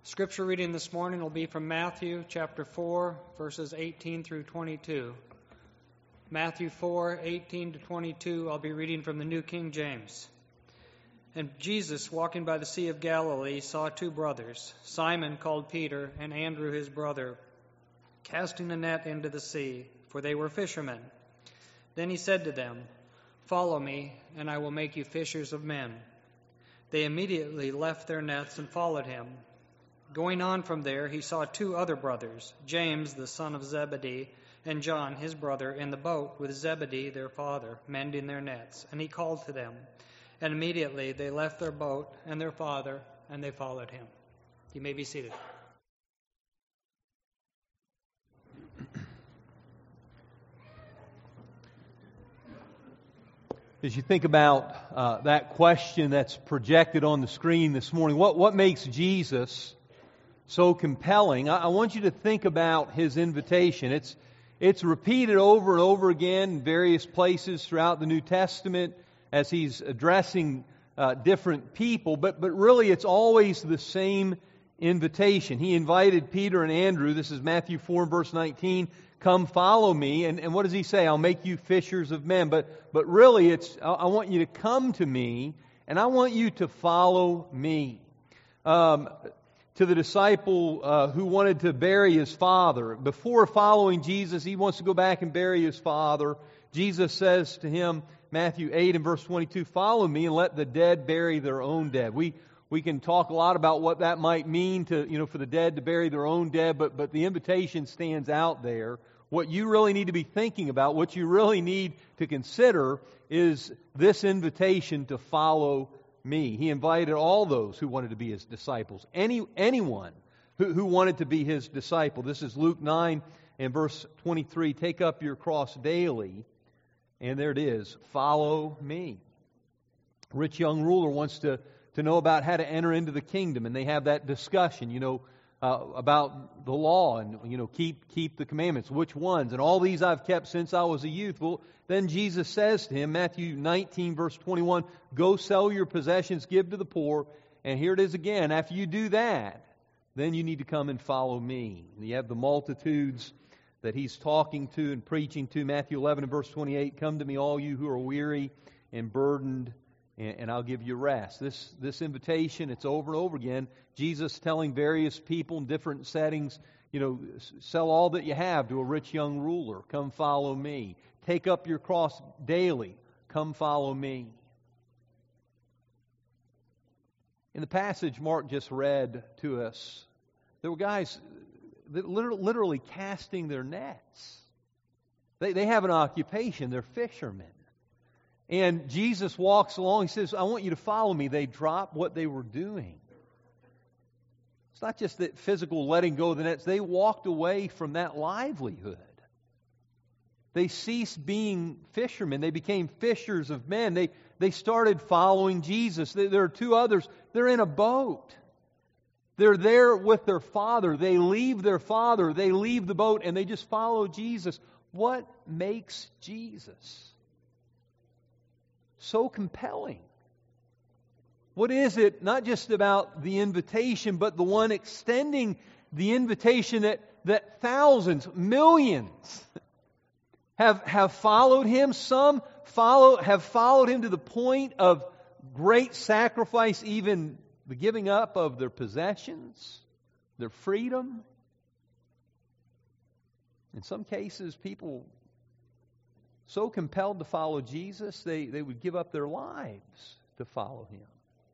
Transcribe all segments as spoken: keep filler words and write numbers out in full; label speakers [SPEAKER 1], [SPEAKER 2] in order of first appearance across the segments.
[SPEAKER 1] Scripture reading this morning will be from Matthew chapter four, verses eighteen through twenty-two. Matthew four, eighteen to twenty-two, I'll be reading from the New King James. And Jesus, walking by the Sea of Galilee, saw two brothers, Simon called Peter, and Andrew his brother, casting a net into the sea, for they were fishermen. Then he said to them, "Follow me, and I will make you fishers of men." They immediately left their nets and followed him. Going on from there, he saw two other brothers, James, the son of Zebedee, and John, his brother, in the boat with Zebedee, their father, mending their nets. And he called to them. And immediately they left their boat and their father, and they followed him. You may be seated.
[SPEAKER 2] As you think about uh, that question that's projected on the screen this morning, what, what makes Jesus so compelling? I, I want you to think about His invitation. It's, it's repeated over and over again in various places throughout the New Testament as He's addressing uh, different people, but, but really it's always the same invitation. He invited Peter and Andrew, this is Matthew four, verse nineteen, "Come follow me." And, and what does He say? "I'll make you fishers of men." But, but really it's, I, I want you to come to me, and I want you to follow me. Um, to the disciple uh, who wanted to bury his father, before following Jesus, he wants to go back and bury his father. Jesus says to him, Matthew eight and verse twenty-two, "Follow me and let the dead bury their own dead." We we can talk a lot about what that might mean to, you know, for the dead to bury their own dead, but but the invitation stands out there. What you really need to be thinking about, what you really need to consider, is this invitation to follow me. He invited all those who wanted to be His disciples. Any anyone who, who wanted to be His disciple. This is Luke nine and verse twenty-three. "Take up your cross daily." And there it is. "Follow me." A rich young ruler wants to, to know about how to enter into the kingdom, and they have that discussion, you know, uh, about the law and, you know, keep keep the commandments. Which ones? "And all these I've kept since I was a youth." Well, then Jesus says to him, Matthew nineteen, verse twenty-one, "Go sell your possessions, give to the poor." And here it is again. After you do that, then you need to come and follow me. And you have the multitudes that He's talking to and preaching to. Matthew eleven and verse twenty-eight, "Come to me, all you who are weary and burdened, and I'll give you rest." This, this invitation, it's over and over again. Jesus telling various people in different settings, you know, sell all that you have to a rich young ruler. Come follow me. Take up your cross daily. Come follow me. In the passage Mark just read to us, there were guys that literally casting their nets. They, they have an occupation. They're fishermen. And Jesus walks along. He says, "I want you to follow me." They drop what they were doing. It's not just that physical letting go of the nets. They walked away from that livelihood. They ceased being fishermen. They became fishers of men. They, they started following Jesus. There are two others. They're in a boat. They're there with their father. They leave their father. They leave the boat and they just follow Jesus. What makes Jesus so compelling? What is it, not just about the invitation, but the one extending the invitation that, that thousands, millions have, have followed Him? Some follow have followed Him to the point of great sacrifice, even the giving up of their possessions, their freedom. In some cases, people so compelled to follow Jesus, they, they would give up their lives to follow Him.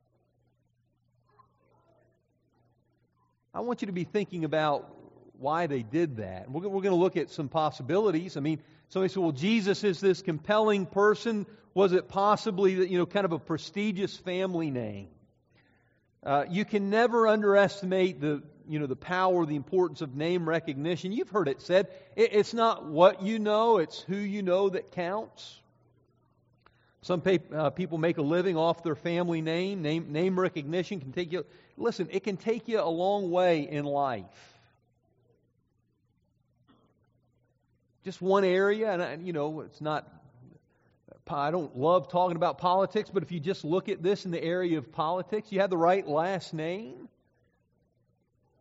[SPEAKER 2] I want you to be thinking about why they did that. We're, we're going to look at some possibilities. I mean, somebody said, well, Jesus is this compelling person. Was it possibly that, you know, kind of a prestigious family name? Uh, you can never underestimate the, you know, the power, the importance of name recognition. You've heard it said, it, it's not what you know, it's who you know that counts. Some pay, uh, people make a living off their family name. Name name recognition can take you, listen, it can take you a long way in life. Just one area, and, I, you know, it's not, I don't love talking about politics, but if you just look at this in the area of politics, you have the right last name.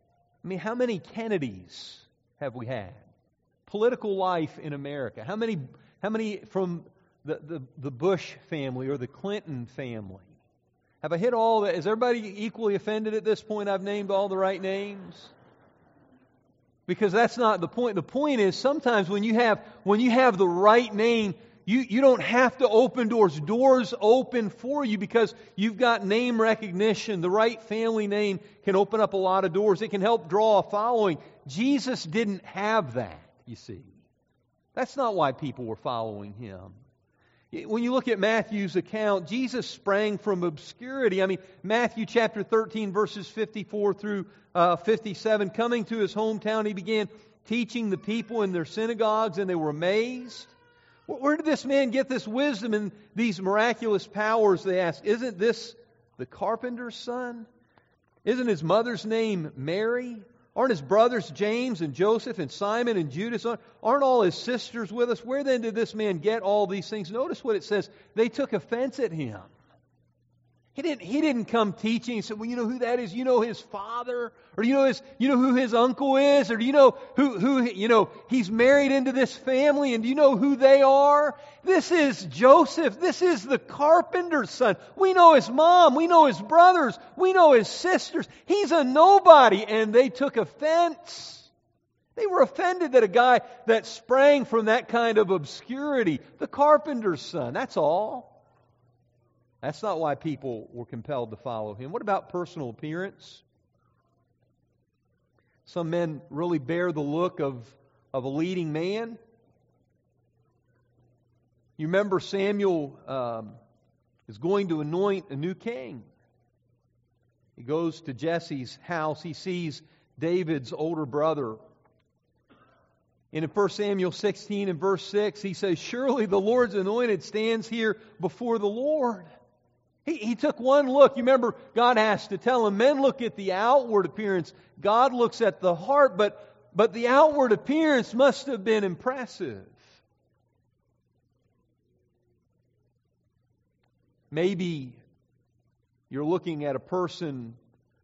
[SPEAKER 2] I mean, how many Kennedys have we had? Political life in America. How many how many from the, the, the Bush family or the Clinton family? Have I hit all that? Is everybody equally offended at this point? I've named all the right names? Because that's not the point. The point is sometimes when you have when you have the right name, you, you don't have to open doors. Doors open for you because you've got name recognition. The right family name can open up a lot of doors. It can help draw a following. Jesus didn't have that, you see. That's not why people were following Him. When you look at Matthew's account, Jesus sprang from obscurity. I mean, Matthew chapter thirteen, verses fifty-four through uh, fifty-seven, coming to His hometown, He began teaching the people in their synagogues, and they were amazed. Where did this man get this wisdom and these miraculous powers, they asked? Isn't this the carpenter's son? Isn't his mother's name Mary? Aren't his brothers James and Joseph and Simon and Judas? Aren't all his sisters with us? Where then did this man get all these things? Notice what it says. They took offense at him. He didn't, he didn't come teaching and said, well, you know who that is? You know his father? Or you know his, you know who his uncle is? Or do you know who, who, you know, he's married into this family and do you know who they are? This is Joseph. This is the carpenter's son. We know his mom. We know his brothers. We know his sisters. He's a nobody. And they took offense. They were offended that a guy that sprang from that kind of obscurity, the carpenter's son, that's all. That's not why people were compelled to follow him. What about personal appearance? Some men really bear the look of, of a leading man. You remember Samuel um, is going to anoint a new king. He goes to Jesse's house. He sees David's older brother. And in First Samuel sixteen and verse six, he says, surely the Lord's anointed stands here before the Lord. He, he took one look. You remember, God has to tell him, men look at the outward appearance. God looks at the heart, but, but the outward appearance must have been impressive. Maybe you're looking at a person,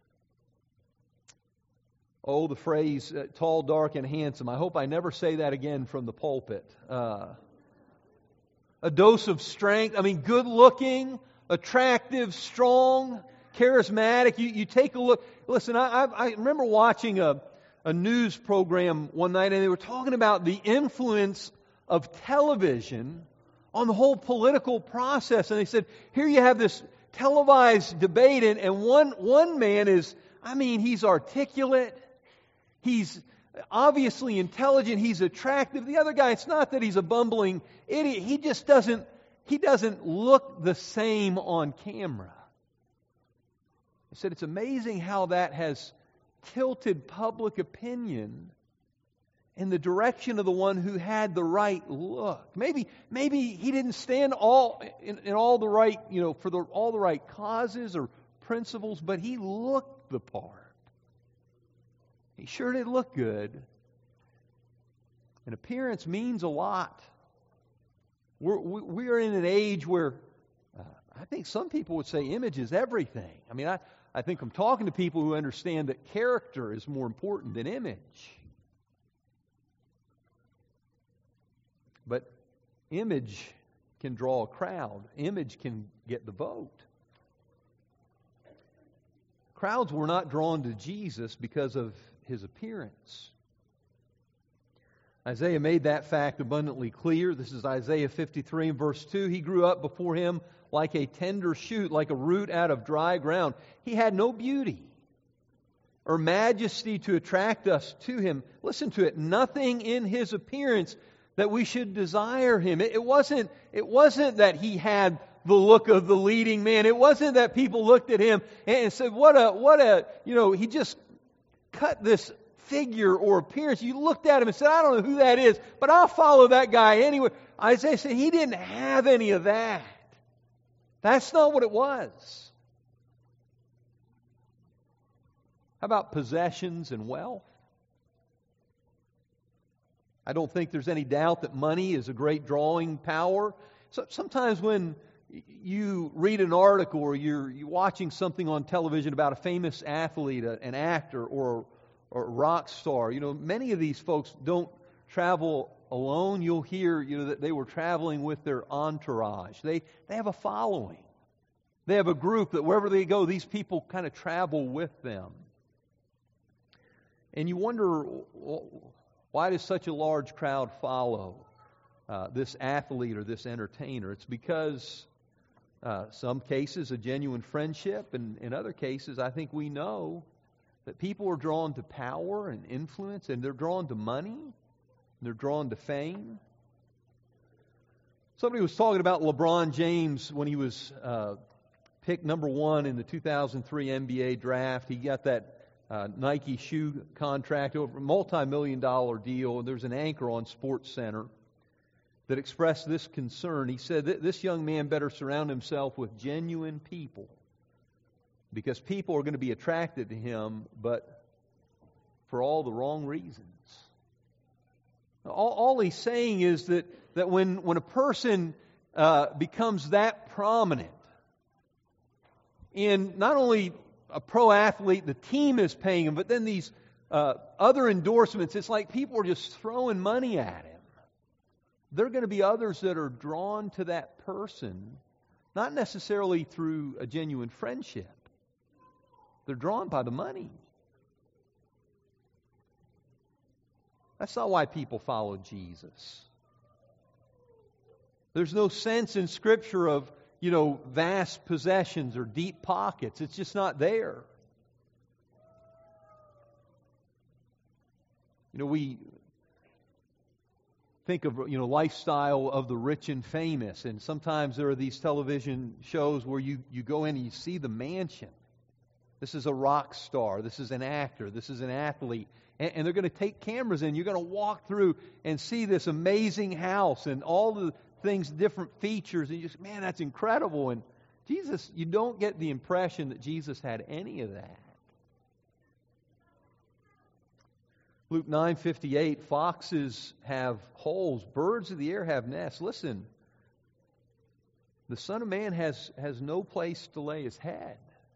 [SPEAKER 2] oh, the phrase, uh, tall, dark, and handsome. I hope I never say that again from the pulpit. Uh, a dose of strength. I mean, good looking, attractive, strong, charismatic. You, you take a look. Listen, I, I, I remember watching a, a news program one night, and they were talking about the influence of television on the whole political process. And they said, here you have this televised debate, and, and one, one man is, I mean, he's articulate. He's obviously intelligent. He's attractive. The other guy, it's not that he's a bumbling idiot. He just doesn't He doesn't look the same on camera. He said it's amazing how that has tilted public opinion in the direction of the one who had the right look. Maybe, maybe he didn't stand all in, in all the right, you know, for the, all the right causes or principles, but he looked the part. He sure did look good. And appearance means a lot. We're, we are in an age where uh, I think some people would say image is everything. I mean, I, I think I'm talking to people who understand that character is more important than image. But image can draw a crowd. Image can get the vote. Crowds were not drawn to Jesus because of His appearance. Isaiah made that fact abundantly clear. This is Isaiah fifty-three and verse two. He grew up before him like a tender shoot, like a root out of dry ground. He had no beauty or majesty to attract us to him. Listen to it. Nothing in his appearance that we should desire him. It, it wasn't, it wasn't that he had the look of the leading man. It wasn't that people looked at him and said, what a, what a, you know, he just cut this figure or appearance. You looked at him and said, I don't know who that is, but I'll follow that guy anyway. Isaiah said he didn't have any of that. That's not what it was. How about possessions and wealth? I don't think there's any doubt that money is a great drawing power. So sometimes when you read an article or you're, you're watching something on television about a famous athlete, an actor, or or rock star. You know, many of these folks don't travel alone. You'll hear, you know, that they were traveling with their entourage. They they have a following. They have a group that wherever they go, these people kind of travel with them. And you wonder, why does such a large crowd follow uh, this athlete or this entertainer? It's because uh, some cases a genuine friendship, and in other cases, I think we know that people are drawn to power and influence, and they're drawn to money, and they're drawn to fame. Somebody was talking about LeBron James when he was uh, picked number one in the two thousand three N B A draft. He got that uh, Nike shoe contract, over a multi-million dollar deal, and there's an anchor on SportsCenter that expressed this concern. He said that this young man better surround himself with genuine people, because people are going to be attracted to him, but for all the wrong reasons. All, all he's saying is that, that when, when a person uh, becomes that prominent, in not only a pro athlete, the team is paying him, but then these uh, other endorsements, it's like people are just throwing money at him. There are going to be others that are drawn to that person, not necessarily through a genuine friendship. They're drawn by the money. That's not why people follow Jesus. There's no sense in Scripture of, you know, vast possessions or deep pockets. It's just not there. You know, we think of, you know, lifestyle of the rich and famous, and sometimes there are these television shows where you, you go in and you see the mansion. This is a rock star. This is an actor. This is an athlete. And, and they're going to take cameras in. You're going to walk through and see this amazing house and all the things, different features. And you just, man, that's incredible. And Jesus, you don't get the impression that Jesus had any of that. Luke nine fifty-eight, foxes have holes, birds of the air have nests. Listen, the Son of Man has, has no place to lay his head.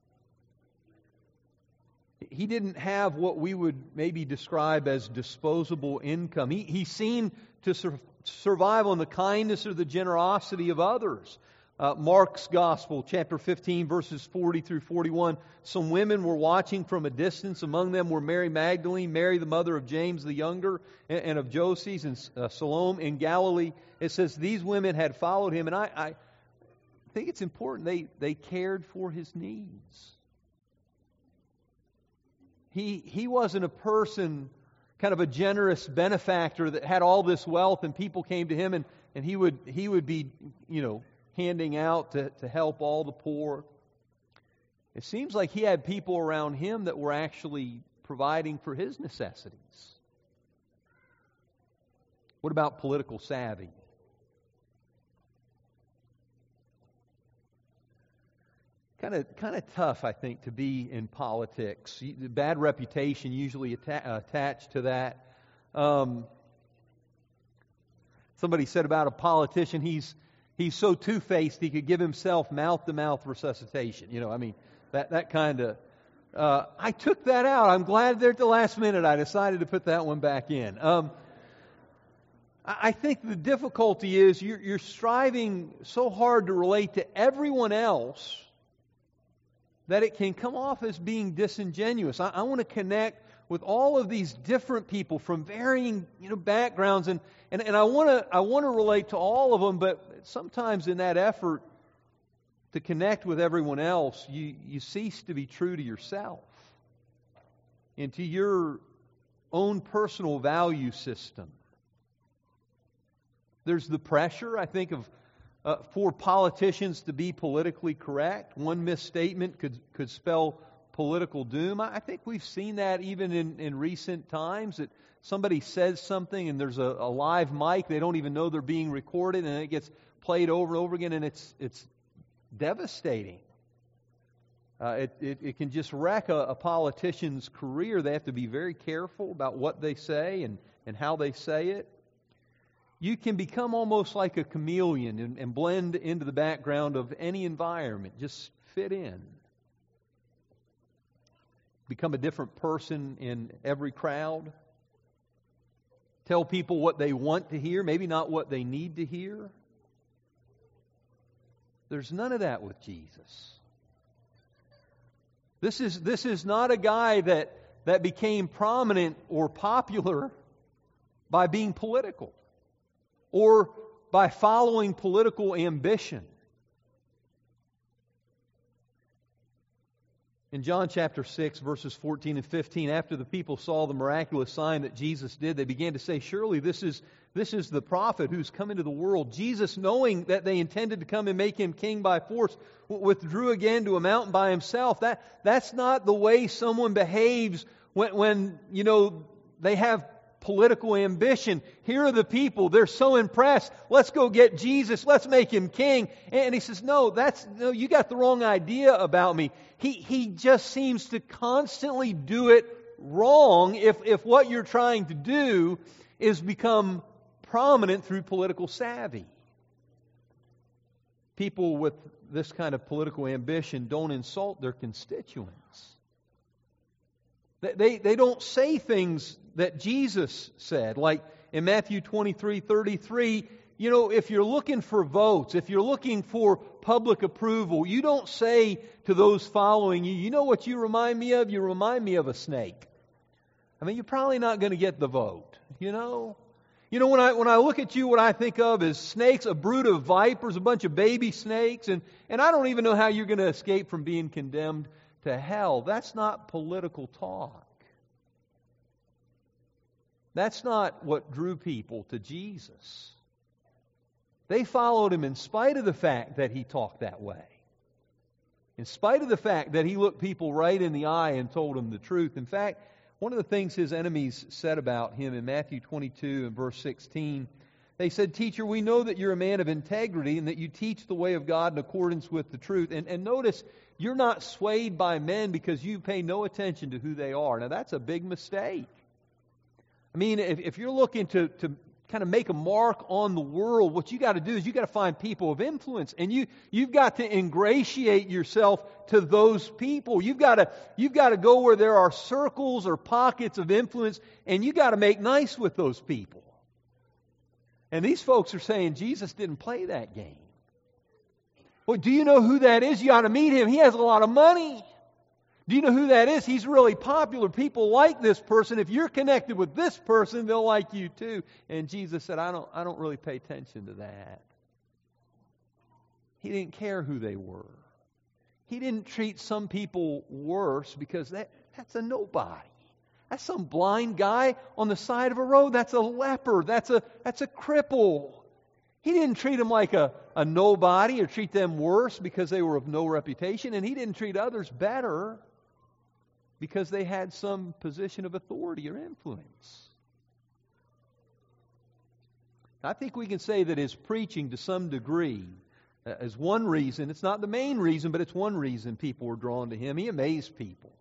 [SPEAKER 2] He didn't have what we would maybe describe as disposable income. He, he seemed to sur- survive on the kindness or the generosity of others. Uh, Mark's Gospel, chapter fifteen, verses forty through forty-one. Some women were watching from a distance. Among them were Mary Magdalene, Mary the mother of James the younger, and, and of Joses, and uh, Salome in Galilee. It says these women had followed him, and I, I think it's important. They, they cared for his needs. He, he wasn't a person, kind of a generous benefactor that had all this wealth and people came to him and, and he would he would be, you know, handing out to, to help all the poor. It seems like he had people around him that were actually providing for his necessities. What about political savvy? Kind of, kind of tough, I think, to be in politics. The bad reputation usually atta- attached to that. Um, somebody said about a politician, he's he's so two-faced he could give himself mouth-to-mouth resuscitation. You know, I mean, that that kind of. Uh, I took that out. I'm glad there at the last minute I decided to put that one back in. Um, I, I think the difficulty is you're, you're striving so hard to relate to everyone else that it can come off as being disingenuous. I, I want to connect with all of these different people from varying, you know, backgrounds, and, and, and I want to I want to relate to all of them, but sometimes in that effort to connect with everyone else, you, you cease to be true to yourself and to your own personal value system. There's the pressure, I think, of Uh, for politicians to be politically correct. One misstatement could could spell political doom. I, I think we've seen that even in, in recent times, that somebody says something and there's a, a live mic, they don't even know they're being recorded, and it gets played over and over again, and it's it's devastating. Uh, it, it, it can just wreck a, a politician's career. They have to be very careful about what they say and, and how they say it. You can become almost like a chameleon and, and blend into the background of any environment. Just fit in. become a different person in every crowd, tell people what they want to hear, maybe not what they need to hear. There's none of that with Jesus. This is, this is not a guy that, that became prominent or popular by being political or by following political ambition. In John chapter six, verses fourteen and fifteen, after the people saw the miraculous sign that Jesus did, they began to say, surely this is, this is the prophet who's come into the world. Jesus, knowing that they intended to come and make him king by force, withdrew again to a mountain by himself. That, that's not the way someone behaves when, when, you know, they have political ambition. Here are the people. They're so impressed. Let's go get Jesus. Let's make him king. And he says, no, that's, no, you got the wrong idea about me. He, he just seems to constantly do it wrong if, if what you're trying to do is become prominent through political savvy. People with this kind of political ambition don't insult their constituents. They, they, they don't say things that Jesus said, like in Matthew twenty-three thirty-three, you know, if you're looking for votes, if you're looking for public approval, you don't say to those following you, you know what you remind me of? You remind me of a snake. I mean, you're probably not going to get the vote, you know? You know, when I when I look at you, what I think of is snakes, a brood of vipers, a bunch of baby snakes, and, and I don't even know how you're going to escape from being condemned to hell. That's not political talk. That's not what drew people to Jesus. They followed him in spite of the fact that he talked that way. In spite of the fact that he looked people right in the eye and told them the truth. In fact, one of the things his enemies said about him in Matthew twenty-two and verse sixteen, they said, "Teacher, we know that you're a man of integrity and that you teach the way of God in accordance with the truth." And, and notice, you're not swayed by men because you pay no attention to who they are. Now, that's a big mistake. I mean, if, if you're looking to, to kind of make a mark on the world, what you got to do is you got to find people of influence, and you you've got to ingratiate yourself to those people. You've got to you've got to go where there are circles or pockets of influence, and you got to make nice with those people. And these folks are saying Jesus didn't play that game. Well, do you know who that is? You ought to meet him. He has a lot of money. Do you know who that is? He's really popular. People like this person. If you're connected with this person, they'll like you too. And Jesus said, I don't, I don't really pay attention to that. He didn't care who they were. He didn't treat some people worse because that, that's a nobody. That's some blind guy on the side of a road. That's a leper. That's a, that's a cripple. He didn't treat them like a, a nobody or treat them worse because they were of no reputation. And he didn't treat others better because they had some position of authority or influence. I think we can say that his preaching to some degree uh, is one reason. It's not the main reason, but it's one reason people were drawn to him. He amazed people.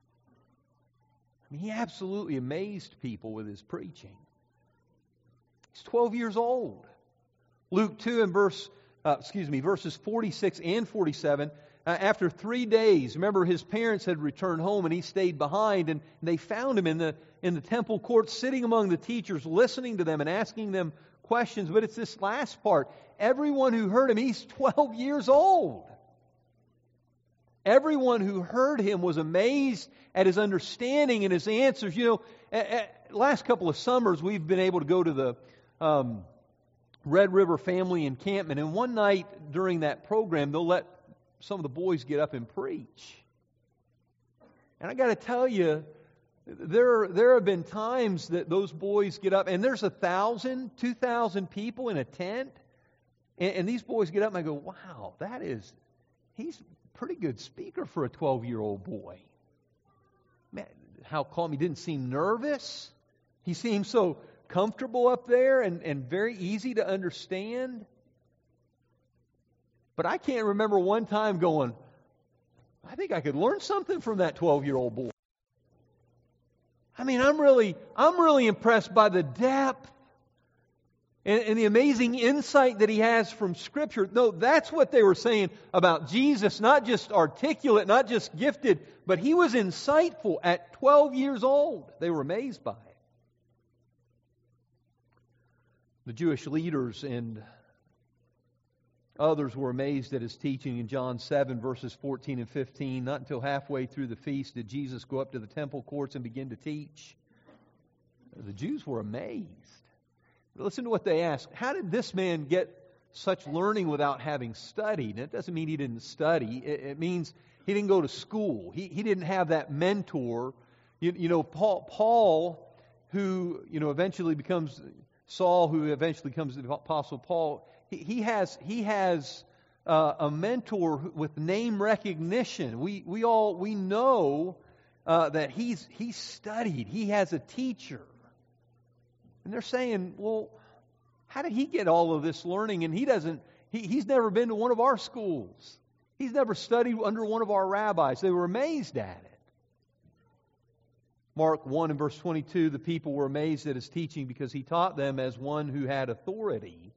[SPEAKER 2] I mean, he absolutely amazed people with his preaching. He's twelve years old. Luke two and verse, uh, excuse me, verses forty-six and forty-seven. Uh, after three days, remember his parents had returned home and he stayed behind, and they found him in the in the temple court, sitting among the teachers, listening to them and asking them questions. But it's this last part. Everyone who heard him, he's twelve years old. Everyone who heard him was amazed at his understanding and his answers. You know, at, at last couple of summers, we've been able to go to the um, Red River Family Encampment, and one night during that program, they'll let some of the boys get up and preach. And I got to tell you, there there have been times that those boys get up, and there's a thousand, two thousand people in a tent, and, and these boys get up, and I go, "Wow, that is, he's a pretty good speaker for a twelve-year-old boy." Man, how calm! He didn't seem nervous. He seemed so comfortable up there and, and very easy to understand. But I can't remember one time going, I think I could learn something from that twelve-year-old boy. I mean, I'm really, I'm really impressed by the depth and, and the amazing insight that he has from Scripture. No, that's what they were saying about Jesus, not just articulate, not just gifted, but he was insightful at twelve years old. They were amazed by it. The Jewish leaders and others were amazed at his teaching in John seven, verses fourteen and fifteen. Not until halfway through the feast did Jesus go up to the temple courts and begin to teach. The Jews were amazed. Listen to what they asked. How did this man get such learning without having studied? And it doesn't mean he didn't study. It, it means he didn't go to school. He, he didn't have that mentor. You, you know, Paul, Paul, who, you know, eventually becomes Saul, who eventually becomes the Apostle Paul, he, he has he has uh, a mentor with name recognition. We we all we know uh, that he's he's studied. He has a teacher. And they're saying, well, how did he get all of this learning? And he doesn't, he, he's never been to one of our schools. He's never studied under one of our rabbis. They were amazed at it. Mark one and verse twenty-two, the people were amazed at his teaching because he taught them as one who had authority,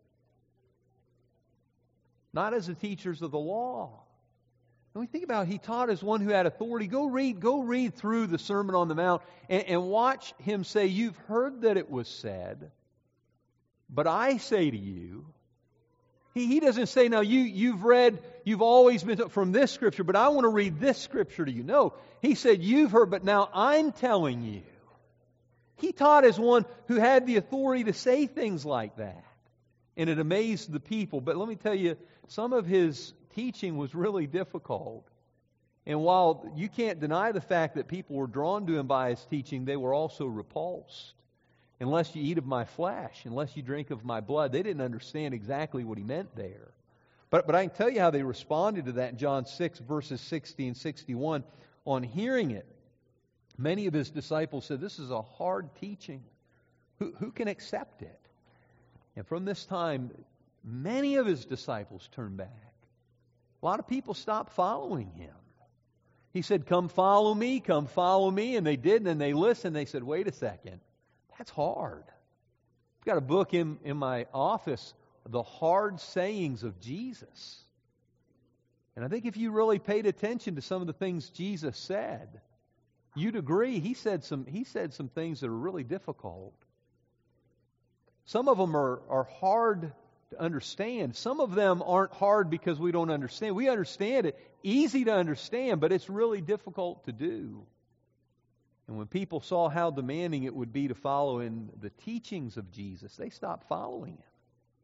[SPEAKER 2] not as the teachers of the law. When we think about it, he taught as one who had authority. Go read, go read through the Sermon on the Mount and, and watch him say, you've heard that it was said, but I say to you. He, he doesn't say, now you, you've read, you've always been from this Scripture, but I want to read this Scripture to you. No, he said, you've heard, but now I'm telling you. He taught as one who had the authority to say things like that. And it amazed the people. But let me tell you, some of his teaching was really difficult. And while you can't deny the fact that people were drawn to him by his teaching, they were also repulsed. Unless you eat of my flesh, unless you drink of my blood. They didn't understand exactly what he meant there. But, but I can tell you how they responded to that in John six, verses sixty and sixty-one. On hearing it, many of his disciples said, this is a hard teaching. Who, who can accept it? And from this time, many of his disciples turned back. A lot of people stopped following him. He said, come follow me, come follow me. And they did, and then they listened. They said, wait a second. That's hard. I've got a book in, in my office, The Hard Sayings of Jesus. And I think if you really paid attention to some of the things Jesus said, you'd agree he said some, he said some things that are really difficult. Some of them are, are hard to understand. Some of them aren't hard because we don't understand. We understand it. Easy to understand, but it's really difficult to do. And when people saw how demanding it would be to follow in the teachings of Jesus, they stopped following him.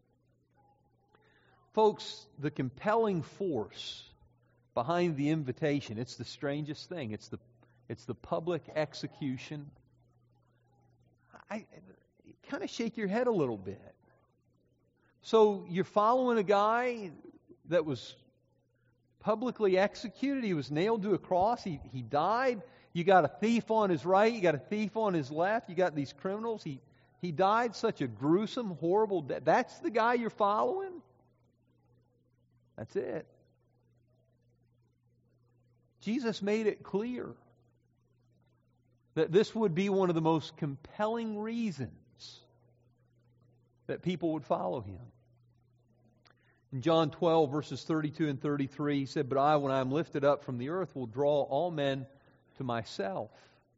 [SPEAKER 2] Folks, the compelling force behind the invitation, it's the strangest thing. It's the, it's the public execution. I kind of shake your head a little bit. So you're following a guy that was publicly executed. He was nailed to a cross. He, he died. You got a thief on his right. You got a thief on his left. You got these criminals. He, he died such a gruesome, horrible death. That's the guy you're following? That's it. Jesus made it clear that this would be one of the most compelling reasons that people would follow him. In John twelve, verses thirty-two and thirty-three, he said, but I, when I am lifted up from the earth, will draw all men to myself.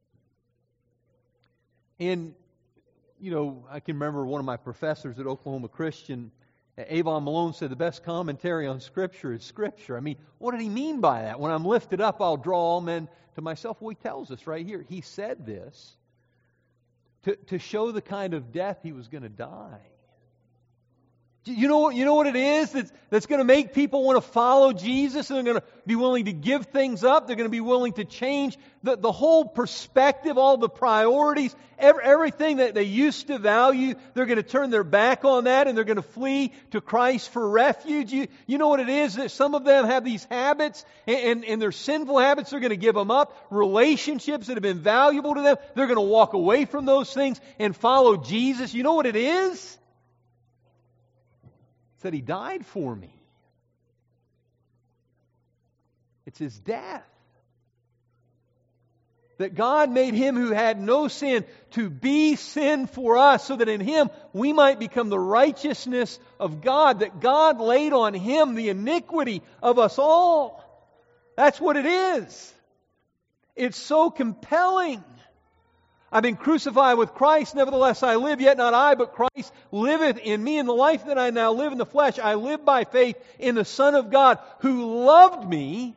[SPEAKER 2] And, you know, I can remember one of my professors at Oklahoma Christian, Avon Malone, said the best commentary on Scripture is Scripture. I mean, what did he mean by that? When I'm lifted up, I'll draw all men to myself. Well, he tells us right here. He said this to, to show the kind of death he was going to die. You know, you know what it is that's, that's going to make people want to follow Jesus, and they're going to be willing to give things up. They're going to be willing to change the, the whole perspective, all the priorities, every, everything that they used to value. They're going to turn their back on that, and they're going to flee to Christ for refuge. You, you know what it is? That some of them have these habits, and, and, and their sinful habits, they're going to give them up. Relationships that have been valuable to them, they're going to walk away from those things and follow Jesus. You know what it is? That he died for me. It's his death. That God made Him who had no sin to be sin for us, so that in Him we might become the righteousness of God. That God laid on Him the iniquity of us all. That's what it is. It's so compelling. I've been crucified with Christ, nevertheless I live, yet not I, but Christ liveth in me. In the life that I now live in the flesh, I live by faith in the Son of God, who loved me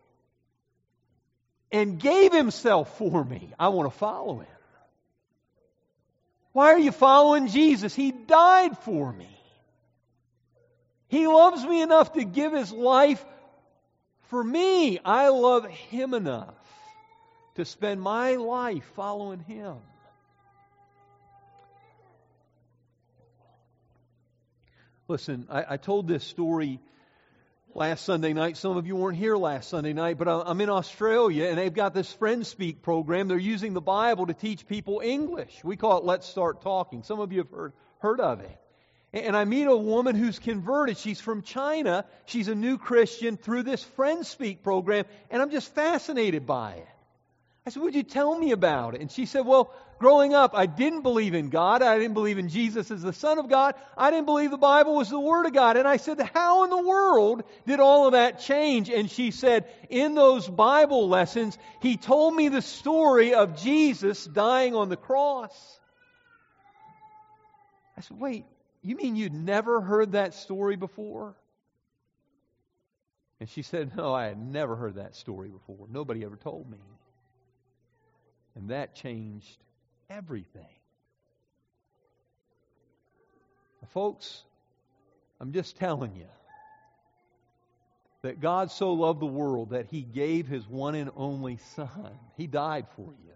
[SPEAKER 2] and gave Himself for me. I want to follow Him. Why are you following Jesus? He died for me. He loves me enough to give His life for me. I love Him enough to spend my life following Him. Listen, I, I told this story last Sunday night. Some of you weren't here last Sunday night, but I'm in Australia and they've got this Friend Speak program. They're using the Bible to teach people English. We call it Let's Start Talking. Some of you have heard, heard of it. And I meet a woman who's converted. She's from China. She's a new Christian through this Friend Speak program, and I'm just fascinated by it. I said, would you tell me about it? And she said, well, growing up, I didn't believe in God. I didn't believe in Jesus as the Son of God. I didn't believe the Bible was the Word of God. And I said, how in the world did all of that change? And she said, in those Bible lessons, He told me the story of Jesus dying on the cross. I said, wait, you mean you'd never heard that story before? And she said, no, I had never heard that story before. Nobody ever told me. And that changed everything. Now, folks, I'm just telling you that God so loved the world that He gave His one and only Son. He died for you.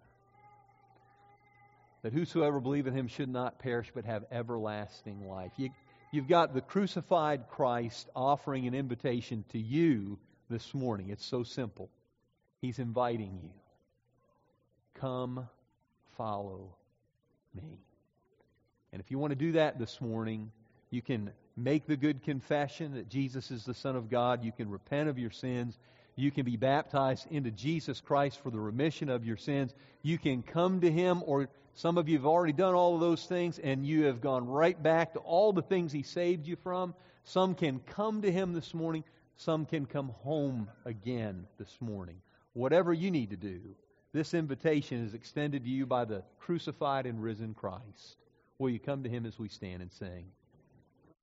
[SPEAKER 2] That whosoever believe in Him should not perish but have everlasting life. You, you've got the crucified Christ offering an invitation to you this morning. It's so simple. He's inviting you. Come, follow me. And if you want to do that this morning, you can make the good confession that Jesus is the Son of God. You can repent of your sins. You can be baptized into Jesus Christ for the remission of your sins. You can come to Him, or some of you have already done all of those things and you have gone right back to all the things He saved you from. Some can come to Him this morning. Some can come home again this morning. Whatever you need to do, this invitation is extended to you by the crucified and risen Christ. Will you come to Him as we stand and sing?